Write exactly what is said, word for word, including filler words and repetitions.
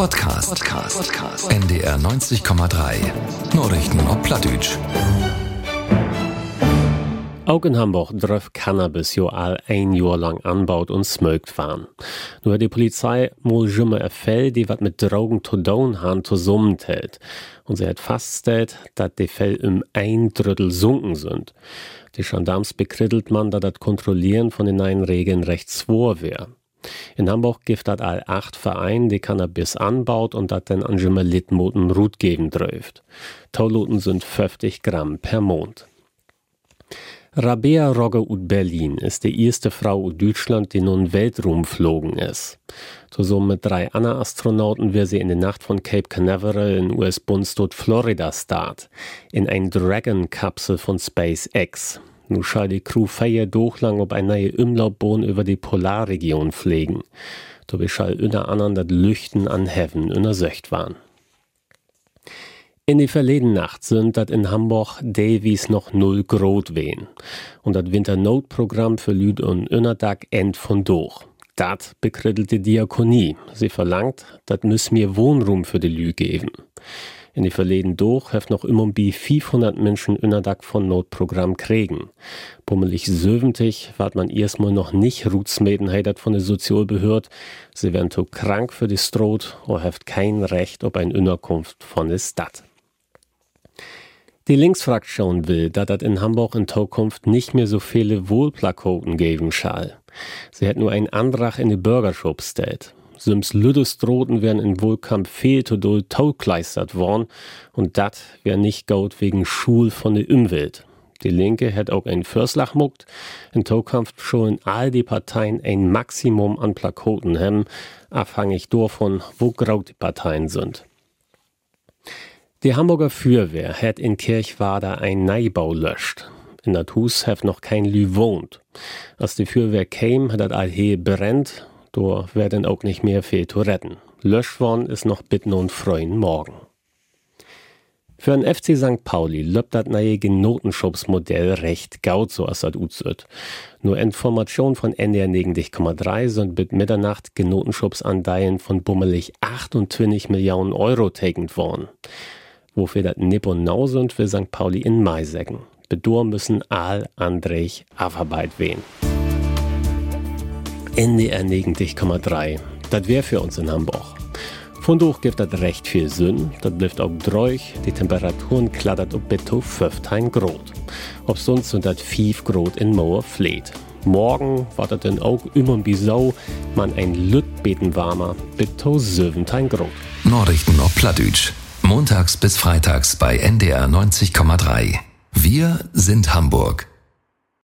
Podcast. Podcast. Podcast. N D R neunzig Komma drei. Nachrichten auf Plattdeutsch. Auch in Hamburg darf Cannabis jo all ein Jahr lang anbaut und smögt waren. Nur die Polizei muss immer Fälle, die wat mit Drogen zu tun haben, zusammentellt. Und sie hat festgestellt, dass die Fälle um ein Drittel sunken sind. Die Gendarmes bekrittelt man, dass das Kontrollieren von den neuen Regeln recht schwer wäre. In Hamburg gibt das all acht Vereine, die Cannabis anbaut und das dann an immer Litmoten Rut geben dürft. Tauluten sind fünfzig Gramm per Monat. Rabea Rogge ut Berlin ist die erste Frau aus Deutschland, die nun Weltraum geflogen ist. Zusammen mit drei anderen Astronauten wäre sie in der Nacht von Cape Canaveral in U S-Bundesstaat Florida start, in ein Dragon-Kapsel von SpaceX. Nun soll die Crew vier Tage lang auf eine neue Umlaufbahn über die Polarregion fliegen. Dabei soll unter anderem das Leuchten an Heaven untersucht waren. In die verleden Nacht sind dat in Hamburg Davies noch null Grad wehen. Und das Winternotprogramm für Lüd und Innerdag end von durch. Dat bekrittelt die Diakonie. Sie verlangt, dat müssen mir Wohnraum für die Lü geben. In die verleden durch heft noch immer wie fünfhundert Menschen Innerdag von Notprogramm kriegen. Bummelig siebzig wart man erstmal noch nicht Rutsmedenheit von der Sozialbehörde. Sie werden zu krank für die Stroh und heft kein Recht auf eine Unterkunft von der Stadt. Die Linksfraktion will, dass das in Hamburg in Zukunft nicht mehr so viele Wohlplakaten geben soll. Sie hat nur einen Antrag in die Bürgerschule gestellt. Sims Lüdestroten werden in Wohlkampf viel zu doll taugkleistert worden und das wäre nicht gut wegen Schul von der Umwelt. Die Linke hat auch einen Vorschlag muckt. In Zukunft sollen all die Parteien ein Maximum an Plakaten haben, abhängig davon, wo grau die Parteien sind. Die Hamburger Feuerwehr hat in Kirchwerder ein Neubau löscht. In dat Hus hat noch kein Lü wohnt. Als die Feuerwehr kam, hat das all hier brennt, da werden auch nicht mehr viel zu retten. Löscht worden ist noch bitten und freuen morgen. Für den F C Sankt Pauli löbt das neue Genotenschubsmodell recht gaut, so als das aussieht. Nur Informationen von N D R neunzig Komma drei sind bis Mitternacht Genotenschubsanleihen von bummelig achtundzwanzig Millionen Euro tegend worden. Wofür das Nippon nau sind, will Sankt Pauli in Mai sagen. Bedor müssen all Andrech Aufarbeit wehen. N D R neunzig Komma drei. Das wär für uns in Hamburg. Von durch gibt das recht viel Sinn, das bleibt auch dreuch, die Temperaturen klattert ob bis zu fünfzehn Grad. Ob sonst sind das fünf Grad in Mauer fleht. Morgen war das dann auch immer wie Sau, man ein Lütbeten warmer bis zu siebzehn Grad. Nachrichten auf Plattdeutsch. Montags bis freitags bei N D R neunzig Komma drei. Wir sind Hamburg.